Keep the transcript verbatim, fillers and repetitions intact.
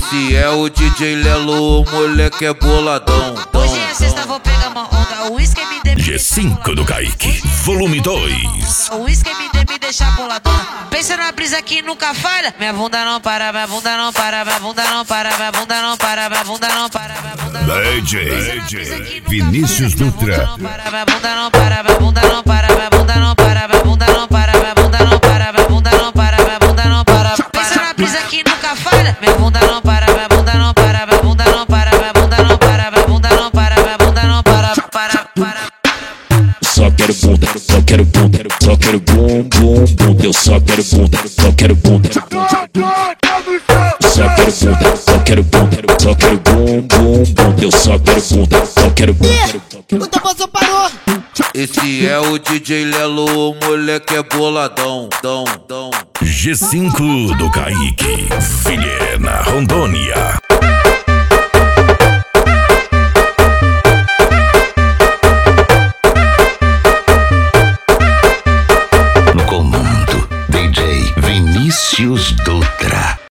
Esse é o D J Lelo, o moleque é boladão. Hoje é sexta, vou pegar uma onda. O uísque me dê, me G cinco do Kaique, volume dois. O uísque me dê, me deixa boladona. Pensa na brisa que nunca falha. Minha bunda não para, minha bunda não para, minha bunda não para, minha bunda não para, minha bunda não para, minha bunda não para. D J Vinícius Dutra. Minha bunda não para, minha bunda não para, minha bunda não para, minha bunda não para, minha bunda não para, minha bunda não para, minha bunda não para. Pensa na brisa que nunca falha. Minha bunda não para, minha bunda não para, minha bunda não para, minha bunda não para, minha bunda não para, minha bunda não para, para, para. Só quero bunda, só quero bunda, só quero bum, bum, bum. Eu só quero bunda, só quero bunda. Só quero bunda, só quero bunda, só quero bum, bum, bum. Eu só quero bunda, só quero bunda. O tapação parou. Esse é o D J Lelo, o moleque é boladão, dão, dão. G cinco do Kaique, Vilhena, Rondônia. No comando, D J Vinícius Dutra.